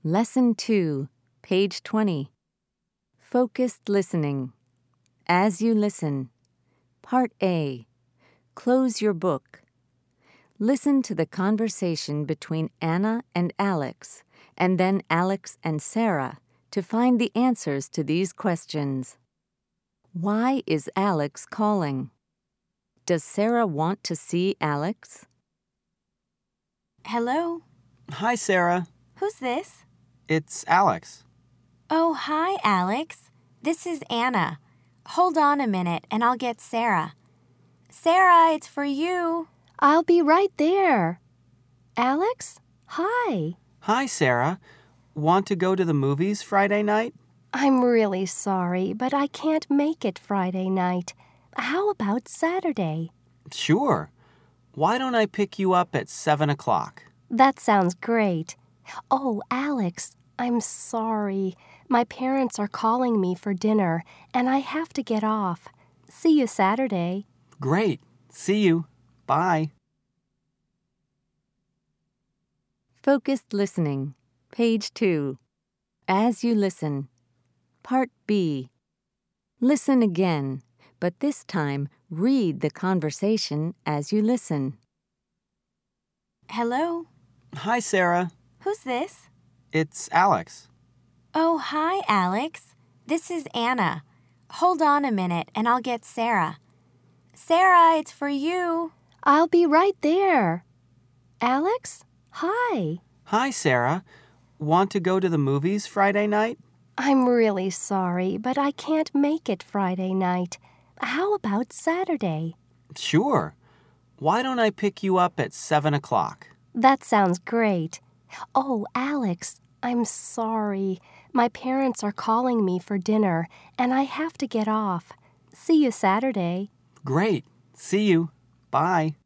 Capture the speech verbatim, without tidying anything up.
Lesson two, page twenty. Focused listening. As you listen. Part A. Close your book. Listen to the conversation between Anna and Alex, and then Alex and Sarah, to find the answers to these questions. Why is Alex calling? Does Sarah want to see Alex? Hello? Hi, Sarah. Who's this? It's Alex. Oh, hi, Alex. This is Anna. Hold on a minute and I'll get Sarah. Sarah, it's for you. I'll be right there. Alex? Hi. Hi, Sarah. Want to go to the movies Friday night? I'm really sorry, but I can't make it Friday night. How about Saturday? Sure. Why don't I pick you up at seven o'clock? That sounds great. Oh, Alex, I'm sorry. My parents are calling me for dinner, and I have to get off. See you Saturday. Great. See you. Bye. Focused listening. Page two. As you listen. Part B. Listen again, but this time read the conversation as you listen. Hello? Hi, Sarah. Who's this? It's Alex. Oh, hi, Alex. This is Anna. Hold on a minute and I'll get Sarah. Sarah, it's for you. I'll be right there. Alex? Hi. Hi, Sarah. Want to go to the movies Friday night? I'm really sorry, but I can't make it Friday night. How about Saturday? Sure. Why don't I pick you up at seven o'clock? That sounds great. Oh, Alex, I'm sorry. My parents are calling me for dinner, and I have to get off. See you Saturday. Great. See you. Bye.